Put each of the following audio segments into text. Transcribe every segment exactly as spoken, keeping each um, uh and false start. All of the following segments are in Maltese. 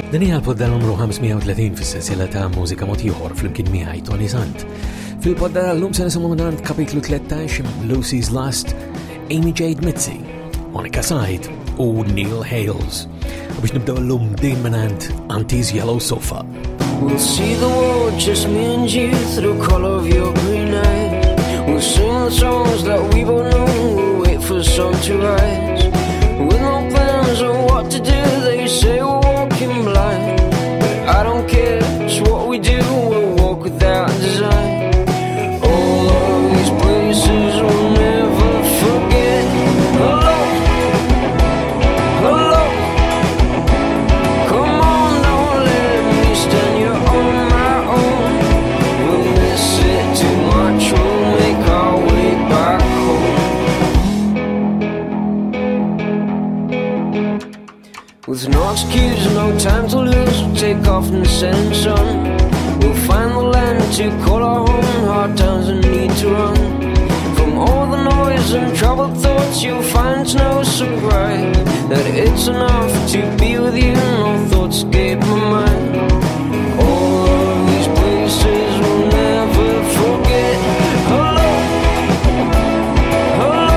Dan hija l-podda numru ħamsmija u tletin fis-sensiela ta' mużika mod ieħor flimkien miegħi Tony Sant. Fil-podda llum se nisimgħu minn kapitlu tlettax Lucy's Lust, Amy Jade Mitzi, Monica Side u Neil Hales. U biex nibdew llum din minn Auntie's Yellow Sofa. We'll see the world, just me and you, through the color of your green eyes. We'll sing the songs that we both know, we'll wait for the sun to rise. With no plans on what to do, they say we're walking blind. But I don't care, it's what we do, we'll walk without design. All of these places we'll never forget. Hello, hello, come on, don't let me stand, you're on my own. We'll miss it too much, we'll make our way back home. With no excuse, no time to lose, we'll take off in the setting sun. We'll find the land to call our home, hard times and need to run. From all the noise and troubled thoughts, you'll find it's no surprise that it's enough to be with you, no thoughts escape my mind. All of these places we'll never forget. Hello, hello,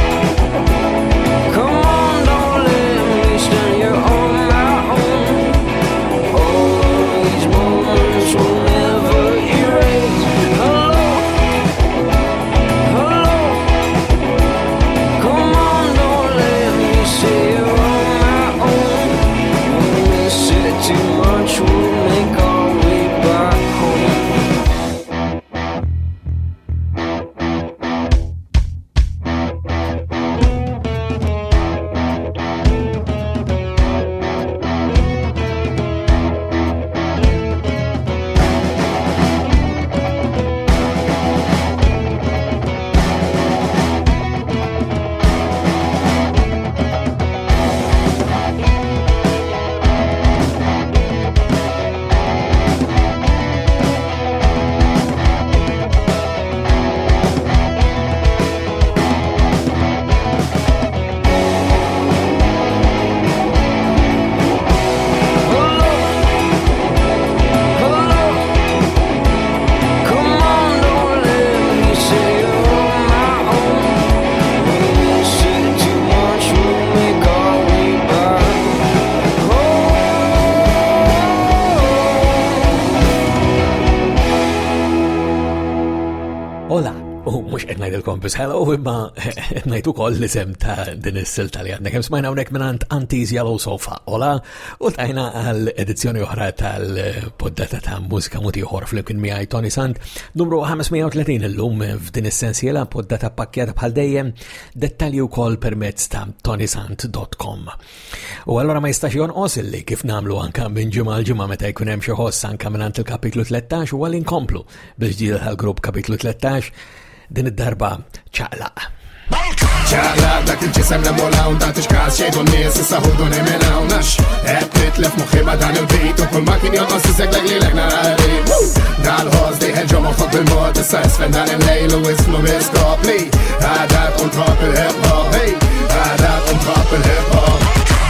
come on, don't let me stand, you're on my own. All of these moments we'll never erase. Hello, hello, come on, don't let me say you're on my own. We'll miss it too much, we'll make our way back home. Bis hello, imma najtu koll l-isem ta' din is-silta li għandna kemm smajna hawnhekk minn Auntie's Yellow Sofa. Ola, u tajna għal edizzjoni oħra tal-poddata ta' mużika mod ieħor flimkien miegħi Tony Sant, numru ħamsmija u tletin illum f'din is-sensiela poddata pakkjata bħal dejjem, dettalji wkoll permezz ta' tonysant dot com. U allura ma jistax jonqos illi kif nagħmlu anke minn ġimgħa l ġimgħa meta jkun hemm xi ħoss anke minn il-kapitlu tlettax u għal inkomplu bil-ġdid tal-grupp kapitlu tlettax. Din id-darba ċaqlaq. ċaqlaq dak il-ġisem li molaw da tixkas xejdu n-nies issa ħudu niminaw nax qed nitlef moħħi ma' dan il-bit u kull ma kien jonqos iseglek lilek narari dal-ħoż diħeġġu moħħok bil-mod issa isfen dan il-lejl u ismu miskopli għadak un trop il-hip-hop għadak un trop il-hip-hop.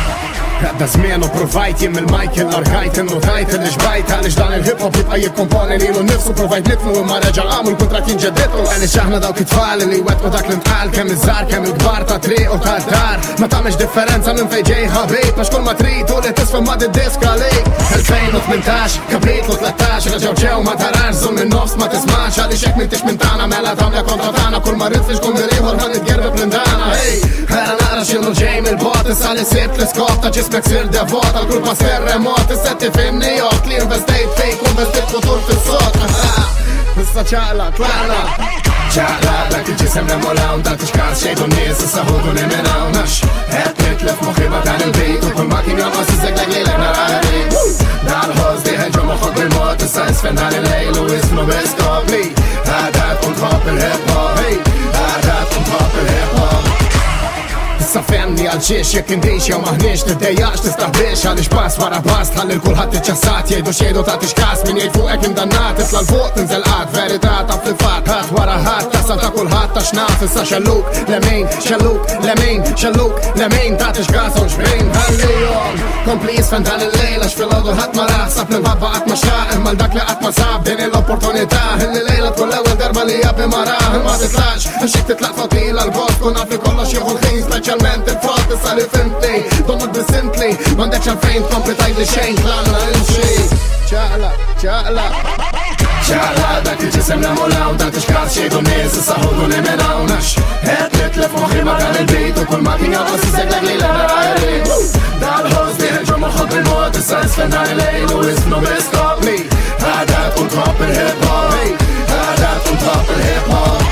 Da żmien u provajt jim il-Michael argajt innotajt il-ġbajt għalix dan il-hip-hop jibqa jikkomponi lilu nifsu provajt nitlu imma reġa għamu l-kontrat jinġedditu għalix aħna dawk it-tfal li wetqu dak l-intqal kemm iż-żar kemm il-kbar ta' triq u ta' dar ma tagħmilx differenza minn fejn ġej ħabib għax kull ma trid u li tisfem ma' did-disk għalik elfejn u tmintax kapitlu tlettax reġgħu ġew ma tarax żul minn nofs ma tismax għaliex hekk m'intix minn tagħna mela tagħmel kontra tagħna kull ma rrid fiex kun ieħor ħan nitgerbeb lil dana ej ħara nara x'inhu ġej mill-bot issa li sibt l-iskop ta' ġismek sir devot għal-kull pass terremot issa tifhimni jok li investejt fejk u investit futur fis-sot issa ċaqla tlaqna ċaqla dak il-ġisem li molaw da tixkas xejdu n-nies issa ħudu niminaw nax qed nitlef moħħi ma' dan il-bit u kull ma kien jonqos iseglek lilek narari dal-ħoż diħeġġu moħħok bil-mod issa isfen dan il-lejl u ismu miskopli għadak un trop il-hip-hop għadak un trop il-hip-hop. Issa femni għal-ġiex jek indix jew maħniex tiddejjax tistaħbiex għalix pass wara pass tħalli l-kulħadd iċċassat jgħidu xejdu ta' tixkas min jgħid fuqek imdannat titla' l-fuq tinżel qatt verità ta' fil-fatt ħadd wara ħadd tasal ta' kulħadd ta' xnaf issa xalluk lemin xalluk lemin xalluk lemin ta' tixkas u ġbejn ħallihom Kompli jisfen dan il-lejla xfil-għodu ħat ma raħsab l-babba għat ma xaq imma dak li għat ma sab din l-opportunità il-lejla tkun l-ewel darba li jabbi maraħ ma titlax għaxik titlaq fotila l-gost kun għafli kollox jieħu l-ħin specialment il-frott tissa li fimtli domod bisintli mandek xalfejn kompli tajli xejn klanna il-xej ċaqla, ċaqla ċaqla dak il-ġisem namulaw dan t-xkaz xejdu nis s-saħudu niminaw nax het nitlef moħi ma dan il-bejt u kull ma kien jgħu s-segħ li l-għarri dal-ħoz diħġu moħħod bil-mod issa jisfen dan il-lejl u isnu biskopli għadat u trop il-hip-hop għadat u trop il-hip-hop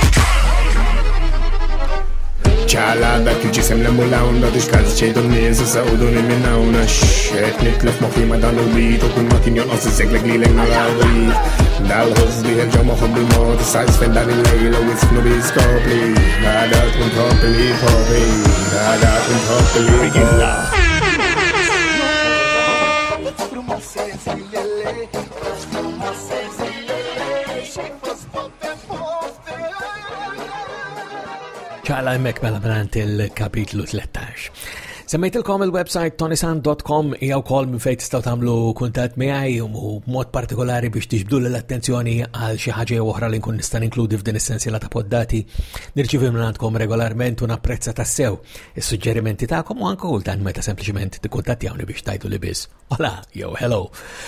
ċala dak il-ġisem namulaw da t-xkaz xejdu nis s-saħudu niminaw nax het nitlef moħi ma dan il-bejt u kull ma kien jgħu s-segħ li l-għarri dal-ħoz diħġu moħħod bil-mod issa jisfen dan il-lejl u isnu biskopli għadat u trop il-hip-hop għadat u trop il-hip-hop ċala jemmek mela brant il-kapitlu tlettax. Semmejtilkom il-website tonisan dot com hija wkoll minn fejn tistgħu tagħmlu kuntatt miegħi u mod partikolari biex tiġbdu l-attenzjoni għal xi ħaġa oħra li nkun nista' ninkludi f'din is-sensiela ta' poddati. Nirċievi minn għandkom regolarment u napprezza tassew is-suġġerimenti tagħkom u anke kultant meta sempliċement tikkuntattjawni biex tajtu li biss. Ola, jew hello.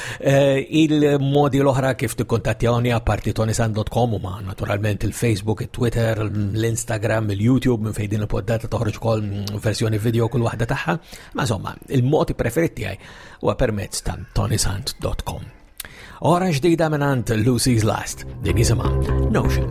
Il-modi l-oħra kif tikkuntattjawni apparti tonisan dot com huma naturalment il-Facebook, il-Twitter, l-Instagram, il-YouTube minn fejn din il-poddata toħroġ ukoll verżjoni video kull waħda taħħa, ma insomma, il-modi preferiti għaj huwa permezz ta' tonisan dot com. Ora ġdida minant Lucy's Last, din jisimha Notion.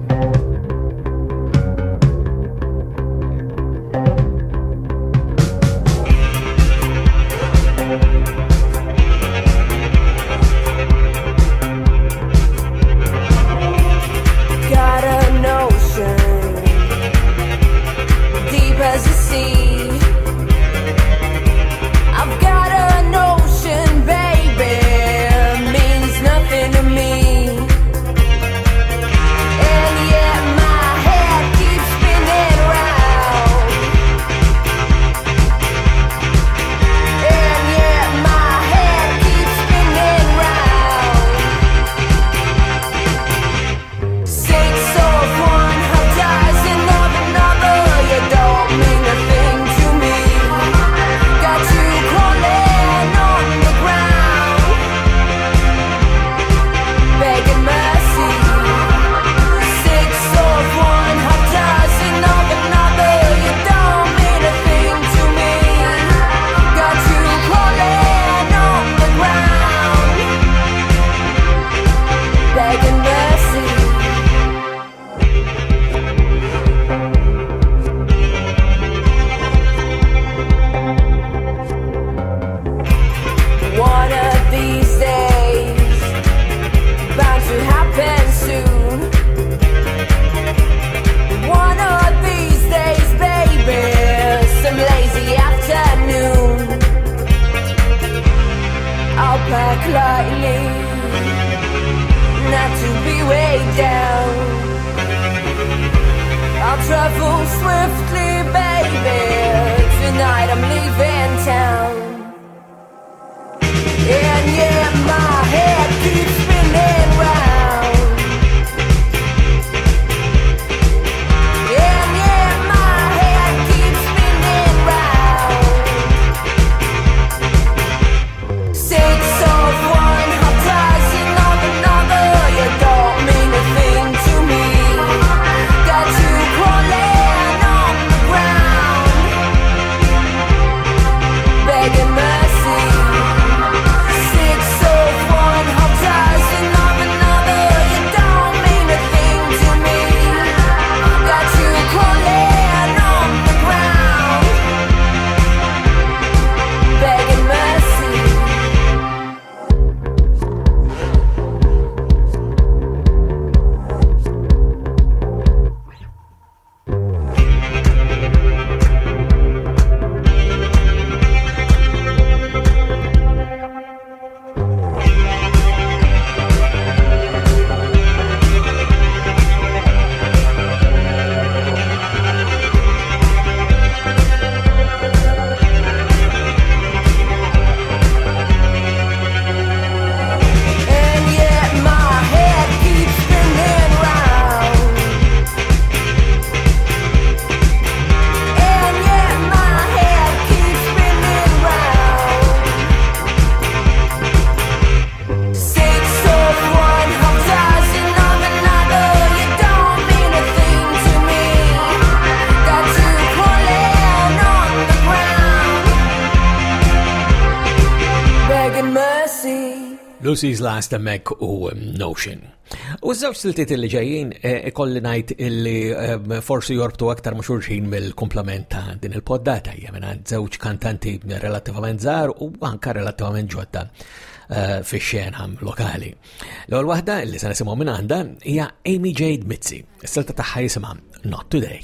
Begging sea. Lucy's Last Mek u Notion. U żewġ siltiet li ġejjin ikolli ngħid illi forsi jorbtu aktar ma' xulxin mill-kumplament ta' din il-poddata hija mingħand żewġ kantanti relattivament żgħar u anke relattivament ġodda fix-xena lokali. L-ewwel waħda li se nisimgħu minn għandha hija Amy Jade Mitzi. Is-silta tagħha jisimha Not Today.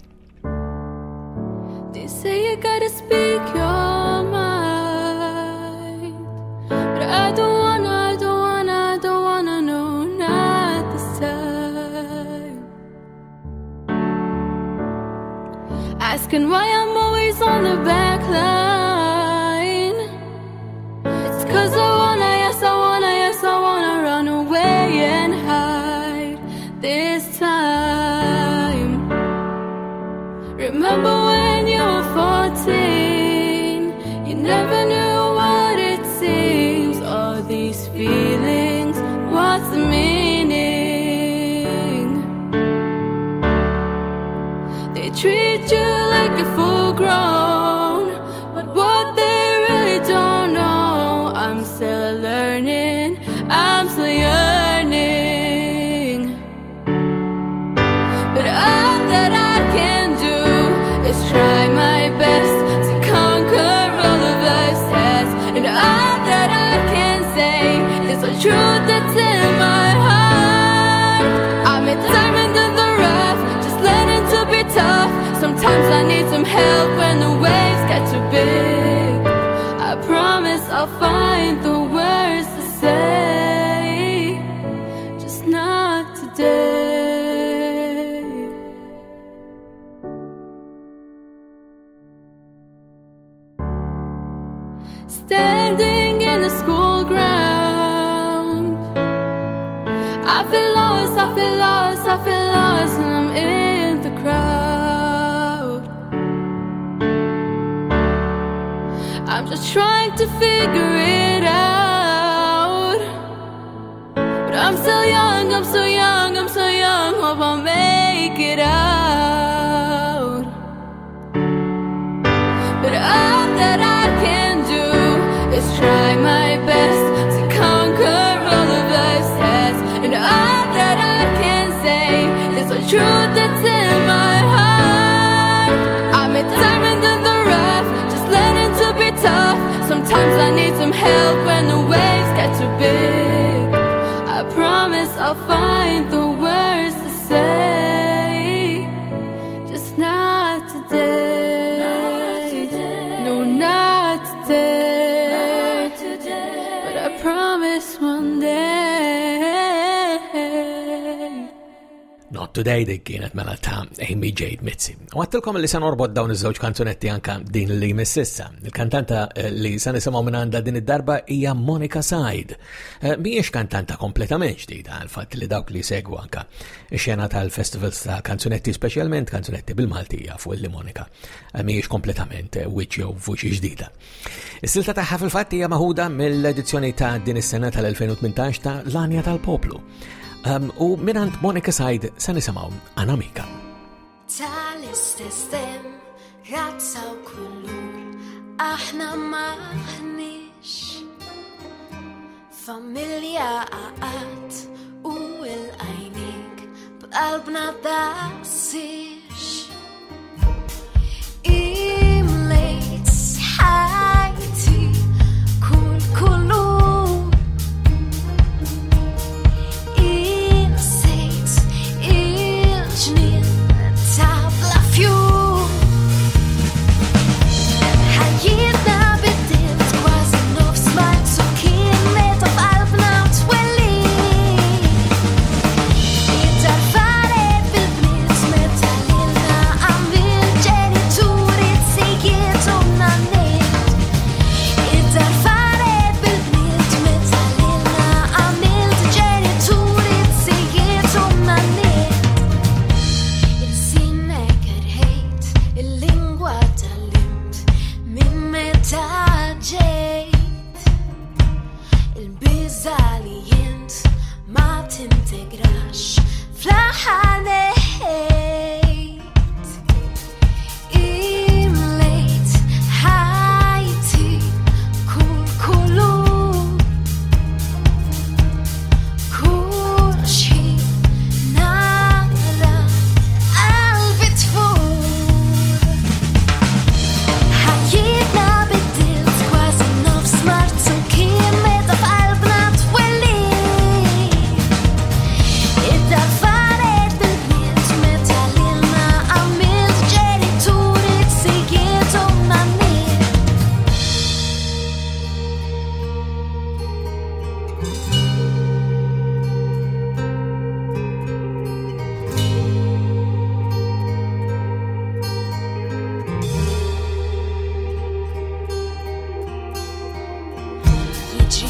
They say you gotta speak your mind, but I don't wanna, I don't wanna, I don't wanna know, not this time. Asking why I'm always on the back line. It's cause I wanna, yes I wanna, yes I wanna run away and hide this time. Remember when you were fourteen, you never knew what it seems. All these feelings, what's the meaning? They treat you like you're full grown, but what they really don't know, I'm still learning, I'm still yearning. But all that I can do is try my best to conquer all of life's tests. And all that I can say is the truth that's in my heart. I'm a diamond in the rough, just learning to be tough. Sometimes I need some help when the waves get too big. I promise I'll find the words to say, just not today. Standing in the school ground, I feel lost, I feel lost, I feel lost, and I'm in the crowd. I'm just trying to figure it out, but I'm still young, I'm so young, I'm so young, hope I'll make it out. But all that I can do is try my best to conquer all of life's tests. And all that I can say is the truth that's in my heart. I'm a diamond in the rough, just learning to be tough. Sometimes I need some help when the waves get too big. I promise I'll find the words to say, just not today. Not today. No, not today. But I promise one day. Not Today dik kienet mela ta' Amy Jade Mitzi. U għattilkom li san orbot dawn iż-żewġ kanzunetti anka din li mississa. Il-kantanta li san nisimgħu minn għandha din id-darba hija Monica Side. Mhijiex kantanta kompletament ġdida għal-fatt li dawk li segwu anka ix-xena tal-festivals ta' kanzunetti speċjalment kanzunetti bil-Maltija fuq li Monica. Mhijiex kompletament wiċċ jew vuċi ġdida. Is-silta tagħha fil-fatt hija maħuda mill-edizzjoni ta' din is-sena tal-twenty eighteen ta' L-Anja tal-Poplu. Um, u minant Monica Side sa nisimgħu Anamika. Tal-istess dem, razza u kulur, aħna maħnix. Familja għaqat u il-għajnik, b'qalbna daqsix. Imlejt ħajti kull kulur.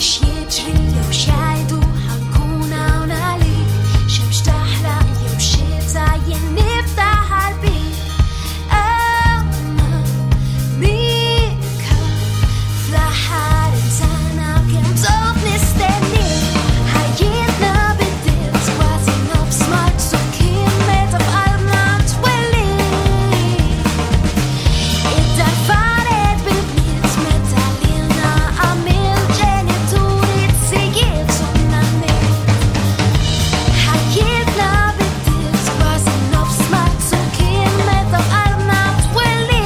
xieġri jew xajdu ħankun hawn għalik xemx taħraq jew xita jien niftaħ qalbi Amma Mika fl-aħħar insana kemm bżonn nistenni ħajjitna biddilt kważi nofs Marzu kien meta f'qalbna twelli Id-dar faret bil-bniet meta lilna għamil ġenituri tsijiet sonna nit ħajjitna biddilt kważi nofs Marzu kien meta f'qalbna twelli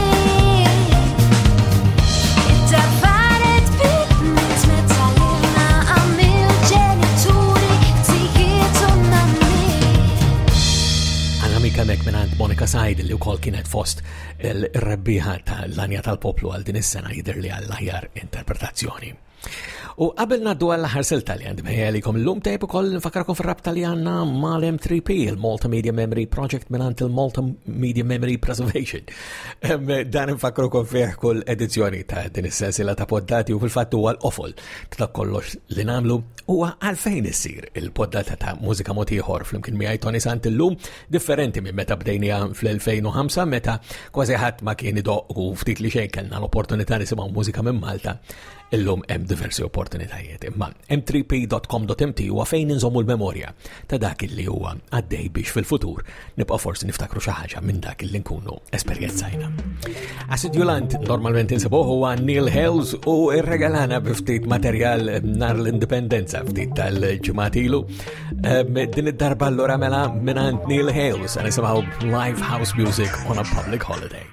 Id-dar faret bil-bniet meta lilna għamil ġenituri tsijiet sonna nit Għana mika mek minant Monika Said li wkoll kienet fost il-rebbiħa tal-Lanja tal-Poplu għal din is-sena jidher li għall-aħjar interpretazzjoni. U qabel naddu għall-aħħar silta li għandi meħjalikom l-lum tejb ukoll nfakkarkom fir-rabta li għandna mal-M three P, il-Multimedia Memory Project minant il-Multimedia Memory Preservation. Em, Dan nfakkarkom fih kull edizzjoni ta' din is-sensiela ta' poddati u fil-fatt huwa l-qofol ta' kollox li nagħmlu huwa għalfejn issir il-poddata ta' mużika mod ieħor flimkien miegħi Tony Sant illum differenti minn meta bdejnija fl-elfejn u ħamsa meta kważi ħadd ma kien idoqq u ftit li xejn kellna l-opportunità nisimgħu mużika minn Malta. Illum hemm diversi opportunitajiet. Imma m three p dot com dot m t huwa fejn inżommu l-memorja ta' dak li huwa għaddej biex fil-futur nibqa' forsi niftakru xi ħaġa minn dak li nkunu esperjenzajna. Assidulant normalment insibuh huwa Neil Hales u irregalana b'ftit materjal nar l-indipendenza ftit tal-ġimgħat ilu. Din id-darba allura mela minant Neil Hales nisimgħu live house music on a public holiday.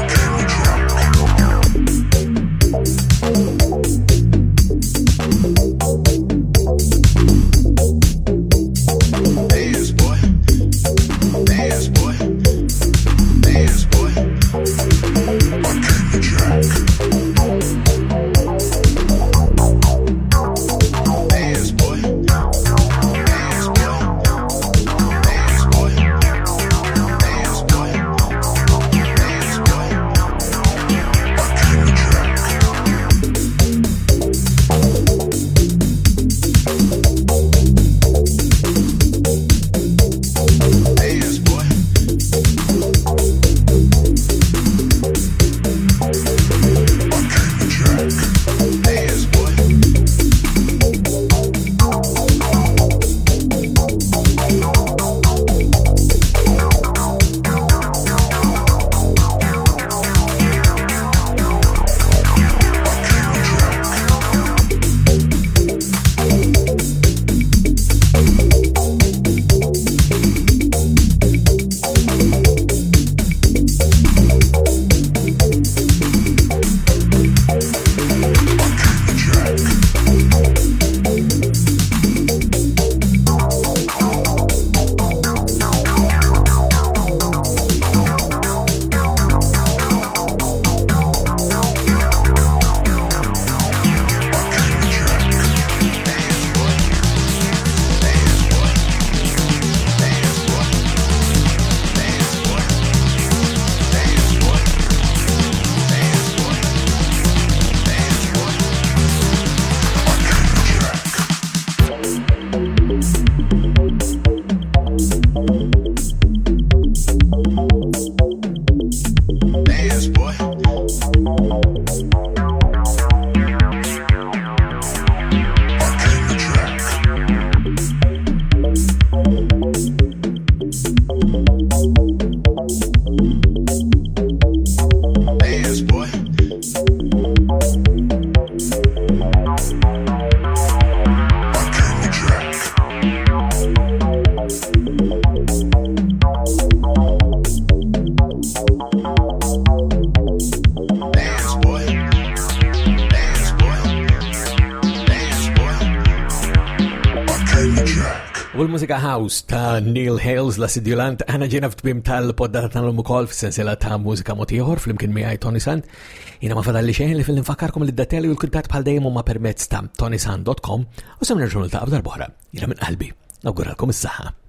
Thank you. U l-mużika house ta' Neil Hales la sidjulant għana ġena f'tbim tal-poddata tal-lum ukoll f'sensiela ta' mużika motiħor fl-imkien miegħi Tony Sand. Jina ma fadalli xejn li fil-infakarkom l-dateli u l-kuntat bħal dejjem huma permezz ta' tonysand dot com u sem nerġgħu niltaqgħu darb'oħra. Jina minn qalbi. Nawguralkom is-saħħa.